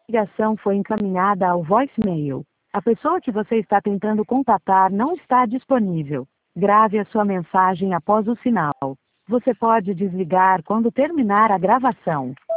ligação foi encaminhada ao voicemail. A pessoa que você está tentando contatar não está disponível. Grave a sua mensagem após o sinal. Você pode desligar quando terminar a gravação.